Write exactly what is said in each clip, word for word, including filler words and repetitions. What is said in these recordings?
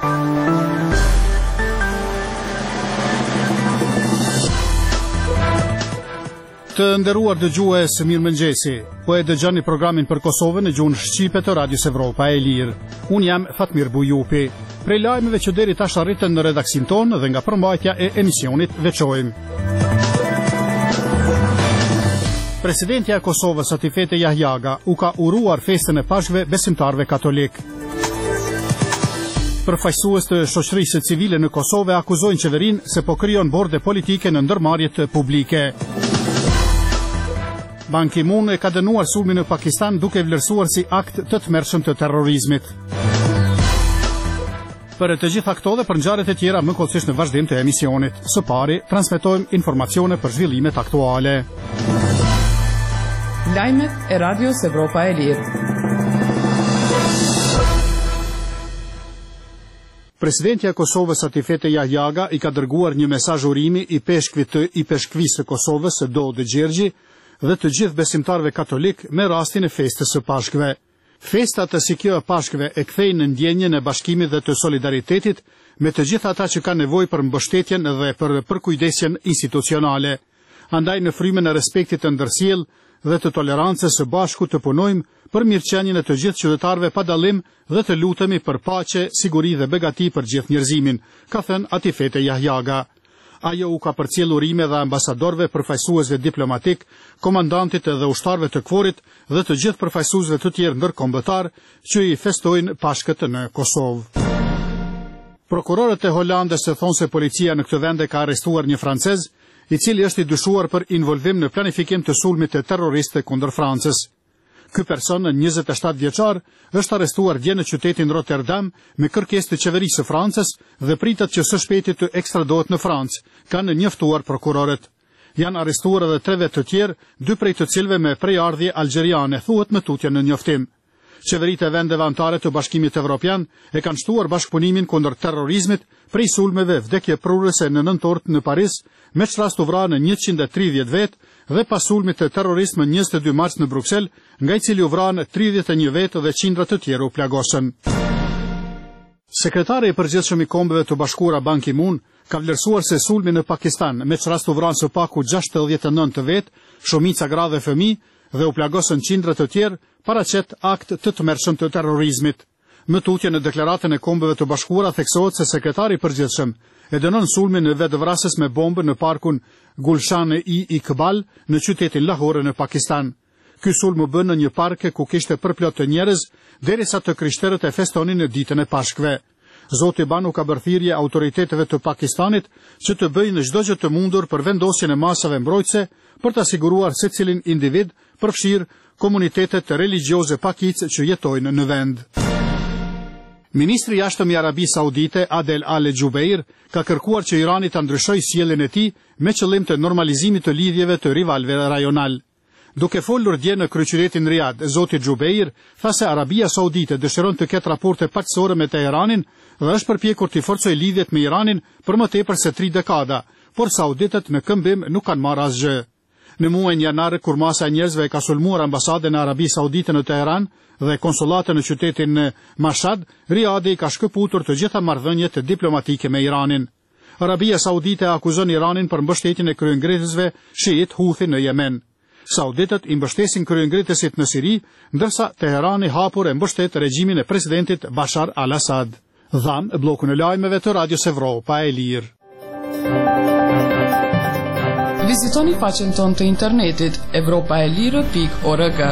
Të nderuar dëgjues, mirëmëngjesi. Po e dëgjoni programin për Kosovën në gjuhën shqipe të Radios Evropa e Lirë. Unë jam Fatmir Bujupi. Prej lajmeve që deri tash arritën në redaksin tonë dhe nga përmbajtja e emisionit veçojmë. Presidentja e Kosovës Atifete Jahjaga u ka uruar festën e Pashkve besimtarve katolik. Përfaqësues të shoqërisë civile në Kosovë akuzojnë qeverinë se po krijon borde politike në ndërmarrjet publike. Ban Ki-moon e ka dënuar sulmin në Pakistan duke vlerësuar si akt të tmerrshëm të terrorizmit. Për të gjitha këto dhe për ngjarjet e tjera më kollësisht në vazhdim të emisionit. Së pari, transmetojmë informacione për zhvillimet aktuale. Lajmet e Radios Evropa e Lirë. Presidentja e Kosovës Atifete Jahjaga i ka dërguar një mesazh urimi i peshkvit të i peshkvisë së Kosovës, Dode Gjergji, dhe të gjithë besimtarëve katolik me rastin e festës së Pashkve. Festa të si kjo e Pashkve e kthejnë në ndjenjën e bashkimit dhe të solidaritetit me të gjithë ata që kanë nevojë për mbështetjen dhe për përkujdesjen institucionale. Andaj në frymën e respektit të ndërsjellë dhe të tolerancës së bashku të punojmë për mirëqenien e të gjithë qytetarëve pa dallim dhe të lutemi për paqe, siguri dhe begati për gjithë njerëzimin, ka thënë Atifete Jahjaga. Ajo u ka përcjell urime dhe ambasadorëve, përfaqësuesve diplomatik, komandantit dhe ushtarëve të kforit dhe të gjithë përfaqësuesve të tjerë ndërkombëtar që i festojnë Pashkët në Kosovë. Prokurorët e Holandës e thonë se policia në këtë vend e ka arrestuar një francez, i cili është i dyshuar për involvim në planifikim të sulmit të terroristë kundër Francës. Ky person, njëzet e shtatë vjeçar, është arrestuar dje në qytetin Rotterdam me kërkesë të qeverisë së Francës dhe pritet që së shpejti të ekstradohet në Francë, kanë njoftuar prokurorët. Janë arrestuar edhe tre vetë të tjerë, dy prej të cilëve me prejardhje algjeriane, thuhet më tutje në njoftim. Qeveritë e vendeve anëtare të Bashkimit Evropian e kanë shtuar bashkëpunimin kundër terrorizmit prej sulmeve vdekje prurëse në nëntort në Paris, me çrast u vra në njëqind e tridhjetë vetë dhe pas sulmit të terrorist më njëzet e dy mars në Bruksel, nga i cili u vran tridhjetë e një vetë dhe qindra të tjerë u plagosën. Sekretari i përgjithshëm i Kombeve të Bashkuara Ban Ki-moon ka vlerësuar se sulmi në Pakistan me çrast u vran së paku gjashtëdhjetë e nëntë vetë, shumica gra dhe fëmijë dhe u plagosën qindra të tjerë, paraqet akt të tmerrshëm të terrorizmit. Më tutje në deklaratën e Kombeve të Bashkuara theksohet se sekretari i përgjithshëm e dënon sulmin në vetvrasës me bombë në parkun Gulshan-e Iqbal në qytetin Lahore në Pakistan. Ky sulm u bën në një park ku kishte përplot të njerëz derisa të krishterët e festonin në ditën e Pashkve. Zoti Ban u ka bërë thirrje autoriteteve të Pakistanit që të bëjnë çdo gjë të mundur për vendosjen e masave mbrojtëse për të siguruar secilin individ, përfshirë komunitetet religjioze pakicë që jetojnë në vend. Ministri i jashtëm i Arabisë Saudite, Adel Al-Jubeir, ka kërkuar që Irani ta ndryshojë sjelljen e tij me qëllim të normalizimit të lidhjeve të rivalëve rajonal. Duke folur dje në kryeqytetin Riyadh, zoti Jubeir tha se Arabia Saudite dëshiron të ketë raporte paqësore me Teheranin dhe është përpjekur të forcojë lidhjet me Iranin për më tepër se tri dekada, por sauditët në këmbim nuk kanë marrë asgjë. Në muajin janar, kur masa e njerëzve ka sulmuar ambasadën e Arabisë Saudite në Teheran dhe konsulatën në qytetin Mashhad, Riyadhi ka shkëputur të gjitha marrëdhëniet diplomatike me Iranin. Arabia Saudite akuzon Iranin për mbështetjen e kryengritësve shiit Houthi në Yemen. Sauditët i mbështesin kryengritësit në Siri, ndërsa Teherani hapur e mbështet regjimin e presidentit Bashar al-Assad. Dham bllokun e lajmeve të Radios Evropa e Lirë. Vizitoni faqen tonë të internetit evropaelire pikë org.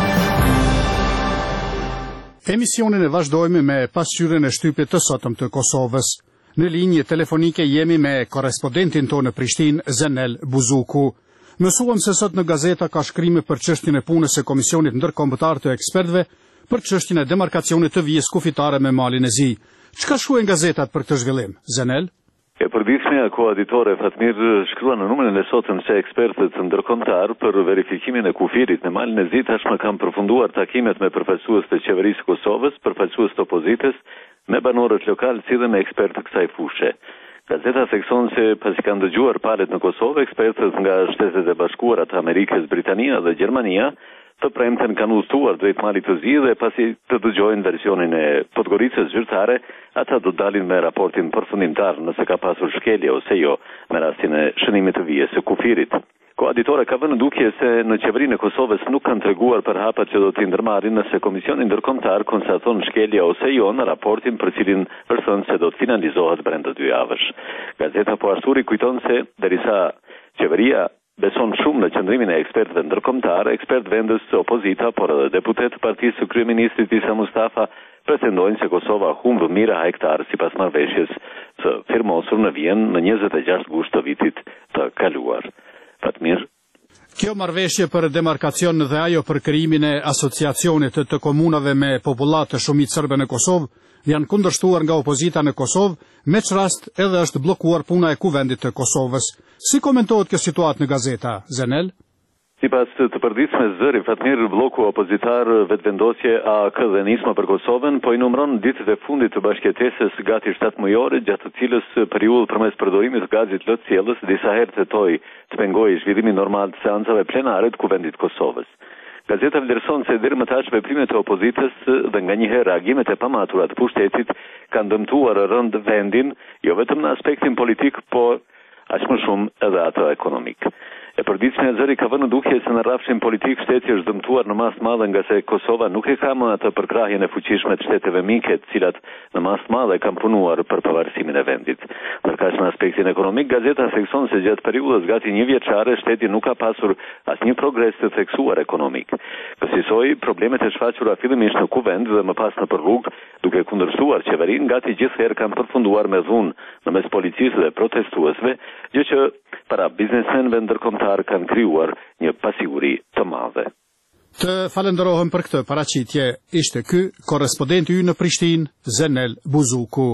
Emisionin e vazhdojmë me pasqyrën e shtypit të sotëm të Kosovës. Në linjë telefonike jemi me korrespondentin tonë në Prishtinë, Zenel Buzuku. Mësuam se sot në gazeta ka shkrime për çështjen e punës së Komisionit Ndërkombëtar të Ekspertëve për çështjen e demarkacionit të vijës kufitare me malin e Zi. Çka shkruajnë gazetat për këtë zhvillim, Zenel? E përditshmja koaditore Fatmir shkrua në numrin e sotëm se ekspertët ndërkombëtar për verifikimin e kufirit në malin e Zi tashmë kanë përfunduar takimet me përfaqësues të qeverisë së Kosovës, përfaqësues të opozitës, me banorët lokalë si dhe me ekspertë kësaj fushë. Gazeta thekson se pasi kanë dëgjuar palët në Kosovë, ekspertët nga Shtetet e Bashkuara të Amerikës, Britania dhe Gjermania të premten kanë udhëtuar drejt malit të zi dhe pasi të dëgjojnë versionin e Podgoricës zyrtare, ata do dalin me raportin përfundimtar nëse ka pasur shkelje ose jo me rastin e shënimit të vijes së kufirit. Koaditore ka vënë dukje se në qeverinë e Kosovës nuk kanë treguar për hapat që do t'i ndërmarrin nëse Komisioni Ndërkombëtar konstaton shkelje ose jo në raportin për cilin vërthon se do të finalizohet brenda dy javësh. Gazeta Po Arturi kujton se derisa qeveria beson shumë në qëndrimin e ekspertëve ndërkombëtar, ekspert vendës së opozita, por edhe deputet të partisë së kryeministrit Isa Mustafa pretendojnë se Kosova humb mijëra hektar sipas marrëveshjes së firmosur në Vjenë në njëzet e gjashtë gusht të vitit të kaluar. Fatmir. Kjo marrëveshje për demarkacion dhe ajo për krijimin e asociacionit të komunave me popullat të shumicë serbe në Kosovë janë kundërshtuar nga opozita në Kosovë, me që rast edhe është blokuar puna e kuvendit të Kosovës. Si komentohet kjo situatë në gazeta, Zenel? Sipas të përditshme zëri, Fatmir, bloku opozitar vetëvendosje A K dhe Nisma për Kosovën po i numëron ditët e fundit të bashkëjetesës gati shtatë mujore, gjatë të cilës periudhë përmes përdorimit të gazit lë qiellës disa herë tetoi të pengojë zhvillimin normal të seancave plenare të kuvendit të Kosovës. Gazeta vlerëson se deri më tash veprimet e opozitës dhe nganjëherë reagimet e pamatura të pushtetit kanë dëmtuar rënd vendin, jo vetëm në aspektin politik, por aq më shumë edhe atë ekonomik. E përditshme e zëri ka vënë dukje se në rrafshin politik shteti është dëmtuar në masë madhe nga se Kosova nuk e ka më atë përkrahjen e fuqishme të shteteve mike, të cilat në masë madhe kanë punuar për pavarësimin e vendit. Ndërkaq në aspektin ekonomik, gazeta thekson se gjatë periudhës gati një vjeçare shteti nuk ka pasur asnjë progres të theksuar ekonomik. Kësaj problemet e shfaqura fillimisht në kuvend dhe më pas në rrugë, duke kundërshtuar qeverinë, gati gjithherë kanë përfunduar me dhunë në mes policisë dhe protestuesve, gjë që para biznesmenëve ndërkombëtar kanë krijuar një pasiguri të madhe. Të falenderohem për këtë paraqitje. Ishte ky korrespondenti ynë në Prishtinë, Zenel Buzuku.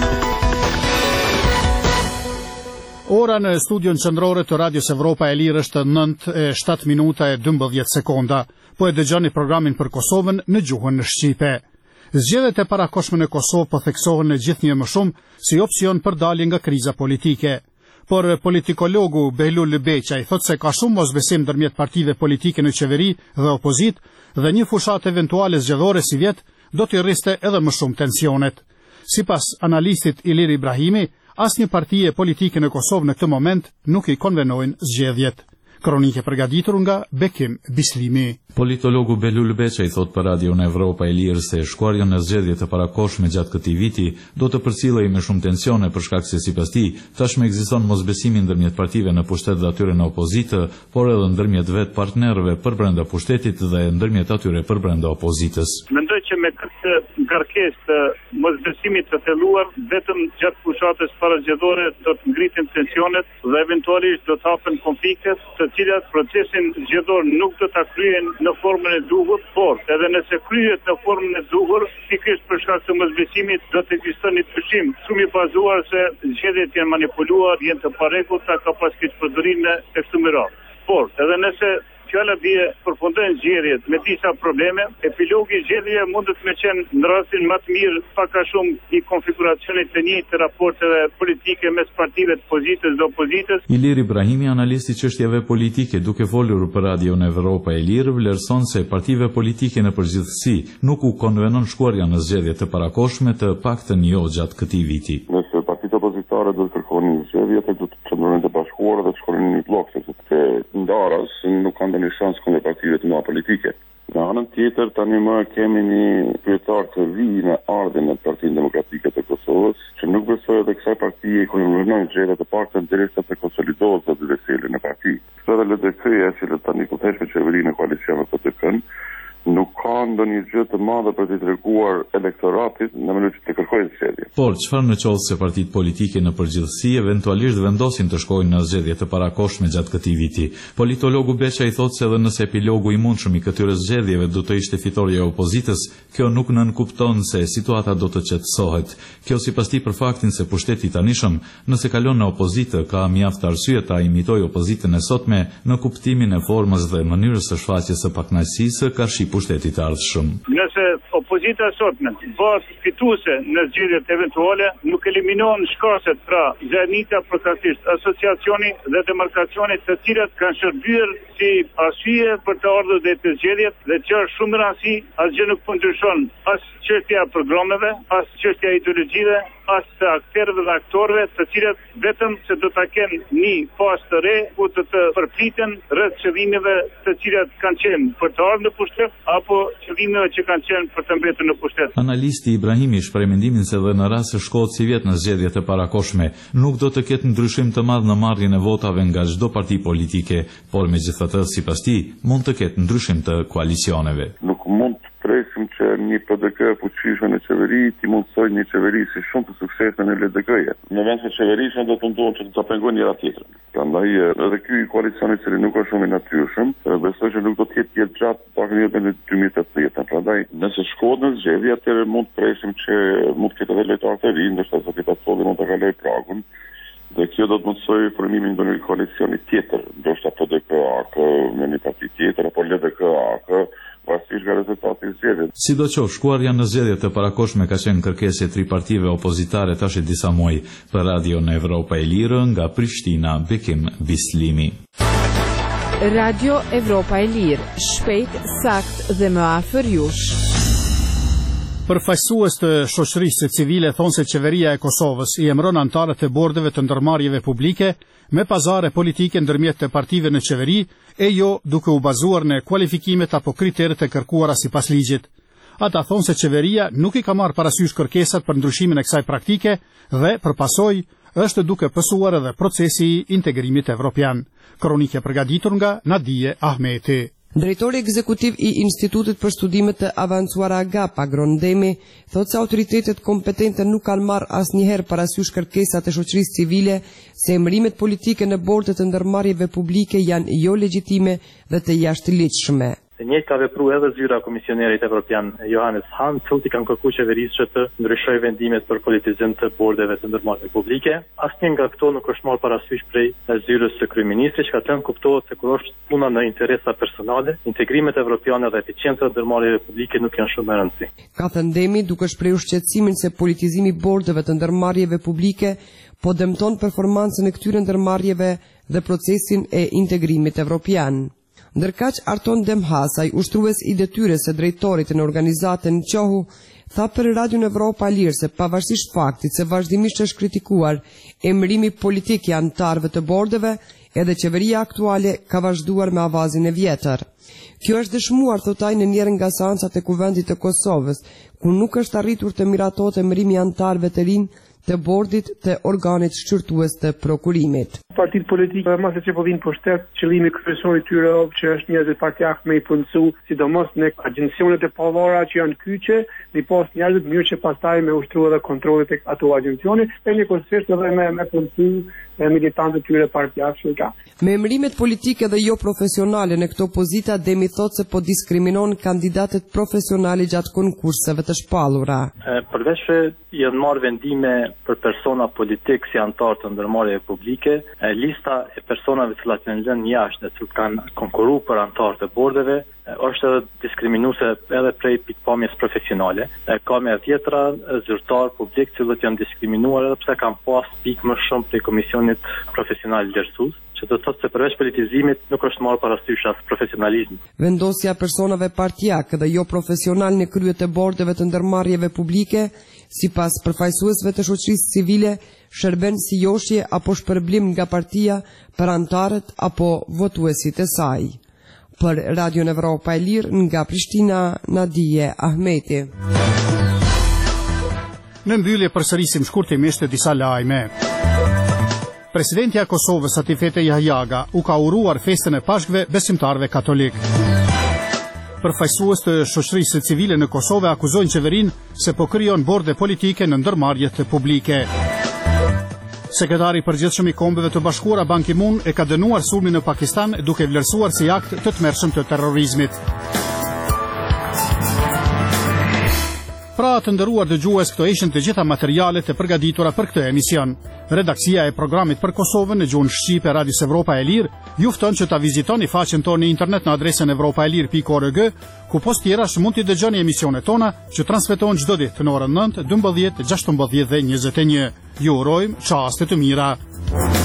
Ora në studion qendrore të Radios Evropa e Lirë është nëntë e shtatë minuta e dymbëdhjetë sekonda, po e dëgjoni programin për Kosovën në gjuhën shqipe. Zgjedhjet e parakohshme në Kosovë po theksohen në gjithnjë më shumë si opsion për dalje nga kriza politike. Por politikologu Behlul Beqaj thot se ka shumë mosbesim ndërmjet partive politike në qeveri dhe opozit dhe një fushat eventuale zgjedhore si vjet do t'i rriste edhe më shumë tensionet. Sipas analistit Ilir Ibrahimi, asnjë partie politike në Kosovë në këtë moment nuk i konvenojnë zgjedhjet. Kronike përgatitur nga Bekim Bislimi. Politologu Behlul Beqaj thot për Radio në Evropa e Lirë se shkuarja në zgjedhje të parakohshme gjatë këtij viti do të përcillej me shumë tensione për shkak se sipas tij tashmë ekziston mosbesimi ndërmjet partive në pushtet dhe atyre në opozitë, por edhe ndërmjet vet partnerëve për brenda pushtetit dhe ndërmjet atyre për brenda opozitës. Mendoj që me këtë ngarkesë të mosbesimit të thelluar vetëm gjatë fushatës parazgjedhore do të ngrihen tensionet dhe eventualisht do të hapen konfliktet, të cilat procesin zgjedhor nuk do ta kryen në formën e duhur, por edhe nëse kryhet në formën e duhur, pikërisht për shkak të mosbesimit do të ekzistojë një pushim shumë i bazuar se zgjedhjet janë manipuluar, janë të parregullta, ka pas keq përdorim e kështu me radhë. Por edhe nëse fjala bie përfundojnë zgjedhjet me disa probleme, epilogi i zgjedhjeve mund të më qenë në rastin më të mirë pak a shumë i konfiguracionit të njëjtë të raporteve politike mes partive të pozitës dhe opozitës. Ilir Ibrahimi, analisti çështjeve politike, duke folur për Radio në Evropa e Lirë, vlerëson se partive politike në përgjithësi nuk u konvenon shkuarja në zgjedhje të parakohshme, të paktën jo gjatë këtij viti. Nëse partitë opozitare do të kërkonin zgjedhje, do të qëndronin të bashkuara dhe të shkonin në një blok, sepse ndaras nuk kanë një shans kundër partive të mëdha politike. Në anën tjetër, tani më kemi një kryetar të ri në ardhen e Partinë Demokratike të Kosovës, që nuk besoj edhe kësaj partie i konvenojnë zgjedhjet të paktën derisa të konsolidohet zoti Veseli në parti. Kjo dhe L D K-ja që tani ku theshë qeverinë në koalicion me P D K-n, nuk ka ndonjë gjë të madhe për të treguar elektoratit në mënyrë që të kërkojnë zgjedhje. Por çfarë në qoftë se partitë politike në përgjithësi eventualisht vendosin të shkojnë në zgjedhje të parakohshme gjatë këtij viti? Politologu Beqaj thotë se edhe nëse epilogu i mundshëm i këtyre zgjedhjeve do të ishte fitoria e opozitës, kjo nuk nënkupton se situata do të qetësohet. Kjo sipas tij për faktin se pushteti i tanishëm, nëse kalon në opozitë, ka mjaft arsye ta imitojë opozitën e sotme në kuptimin e formës dhe mënyrës së shfaqjes së pakënaqësisë, ka shqip pushtetit të ardhshëm. Nëse opozita sotme bëhet fituese në zgjedhjet eventuale, nuk eliminohen shkaset pra Zernita përkatësisht asociacioni dhe demarkacioni të cilat kanë shërbyer si arsye për të ardhur deri te zgjedhjet dhe që është shumë rëndësi, asgjë nuk po ndryshon as çështja e programeve, as çështja e ideologjive, as të aktorëve dhe aktorëve, të cilët vetëm se do ta kenë një fazë të re ku të të përpliten rreth qëllimeve të cilat kanë qenë për të ardhur në pushtet apo qëllimeve që kanë qenë për të mbetur në pushtet. Analisti Ibrahimi shpreh mendimin se dhe në rast se shkohet si vjet në zgjedhjet e parakoshme, nuk do të ketë ndryshim të madh në marrjen e votave nga çdo parti politike, por megjithatë sipas tij mund të ketë ndryshim të koalicioneve. Nuk mund të presim që një P D K fuqishme në qeveri ti mundsoj një qeveri si shumë të suksesshme në L D K-je. Në vend se qeverisja do të mundohen që të ta pengojnë njëra tjetrën. Prandaj edhe ky koalicion i cili nuk është shumë i natyrshëm, besoj që nuk do të jetë jetë gjatë pak në jetën e dy mijë e tetëdhjetë. Prandaj nëse shkohet në zgjedhje atëherë mund të presim që mund të ketë edhe lojtarë të rinj, ndoshta Zoti Pasolli mund të kalojë pragun. Dhe kjo do të mundsojë formimin e një koalicioni tjetër, ndoshta P D K A K me një parti tjetër apo L D K A K, pavarësisht nga rezultati i zgjedhjeve. Sidoqoftë, shkuarja në zgjedhjet e parakoshme ka qenë kërkesë e tri partive opozitare tash e disa muaj. Për Radio në Evropa e Lirë nga Prishtina, Bekim Bislimi. Radio Evropa e Lirë, shpejt, sakt dhe më afër jush. Përfaqësues të shoqërisë civile thonë se qeveria e Kosovës i emëron antarët e bordeve të ndërmarrjeve publike me pazare politike ndërmjet të partive në qeveri e jo duke u bazuar në kualifikimet apo kriteret e kërkuara sipas ligjit. Ata thonë se qeveria nuk i ka marrë parasysh kërkesat për ndryshimin e kësaj praktike dhe për pasojë është duke pësuar edhe procesi i integrimit evropian. Kronike përgatitur nga Nadije Ahmeti. Drejtori ekzekutiv i Institutit për Studimet të Avancuara Agapa, Grondemi, thotë se autoritetet kompetente nuk kanë marrë asnjëherë parasysh kërkesat e shoqërisë civile se emërimet politike në bordet të ndërmarrjeve publike janë jo legjitime dhe të jashtëligjshme. E njëjtë ka vepruar edhe zyra e Komisionerit Evropian Johannes Hahn, i kanë kërkuar qeverisë që të ndryshojë vendimet për politizim të bordeve të ndërmarrjeve publike. Asnjë nga këto nuk është marrë parasysh prej zyrës së kryeministrit, që ka thënë kuptohet se kur është puna në interesa personale, integrimet evropiane dhe eficiencë të ndërmarrjeve publike nuk janë shumë e rëndësishme. Ka thënë Demi duke shprehur shqetësimin se politizimi i bordeve të ndërmarrjeve publike po dëmton performancën e këtyre ndërmarrjeve dhe procesin e integrimit evropian. Ndërkaq Arton Demhasaj, ushtrues i detyrës së drejtorit në organizatën Qohu, tha për Radio në Evropa e Lirë se pavarësisht faktit se vazhdimisht është kritikuar emërimi politik i antarëve të bordeve, edhe qeveria aktuale ka vazhduar me avazin e vjetër. Kjo është dëshmuar, thotaj, në njërën nga seancat e Kuvendit të Kosovës, ku nuk është arritur të miratohet emërimi i antarëve të rinj të bordit të organit shqyrtues të prokurimit. Partitë politike mos e që po vinë pushtet, qëllimi kryesor i tyre që është njerëzit partiak me i punësu, sidomos në agjencionet e pavarura që janë kyçe, mi pas njerëzit mirë që pastaj me ushtru edhe kontrollit e ato agjencione, e një konsisht edhe me, me punësu e militantët tyre partiak që ka. Me emërimet politike dhe jo profesionale në këto pozita, Demi thot se po diskriminon kandidatët profesionale gjatë konkurseve të shpallura. Përveç se janë marrë vendime për persona politik si antar të ndërmarrjeve publike, lista e personave të cilat janë lënë jashtë, që kanë konkurruar për antar të bordeve, është diskriminuese edhe prej pikpamjes profesionale. Ka me tjetra zyrtar publik të cilët janë diskriminuar edhe pse kanë pas pikë më shumë prej komisionit profesional vlerësues, që do të thotë se përveç politizimit nuk është marrë parasysh as profesionalizmi. Vendosja personave partijak dhe jo profesional në krye të bordeve të ndërmarrjeve publike, sipas përfaqësuesve të shoqërisë civile, shërben si joshje apo shpërblim nga partia për antarët apo votuesit e saj. Për Radio në Evropa e Lirë nga Prishtina, Nadije Ahmeti. Në mbyllje përsërisim shkurtimisht disa lajme. Presidentja e Kosovës Atifete Jahjaga u ka uruar festën e Pashkëve besimtarëve katolik. Përfaqësues të shoqërisë civile në Kosovë akuzojnë qeverinë se po krijon borde politike në ndërmarrjet publike. Sekretari i përgjithshëm i Kombeve të Bashkuara Ban Ki-moon e ka dënuar sulmin në Pakistan duke vlerësuar si akt të tmerrshëm të terrorizmit. Pra të nderuar dëgjues, këto ishin të gjitha materialet e përgatitura për këtë emision. Redaksia e programit për Kosovën në gjuhën shqipe e Radios Evropa e Lirë ju fton që ta vizitoni faqen tonë në internet në adresën evropaelir pikë org, ku post tjerash mund t'i dëgjoni emisionet tona që transmetohen çdo ditë në orën nëntë, dymbëdhjetë, gjashtëmbëdhjetë dhe njëzet e një. Ju urojmë çaste të mira.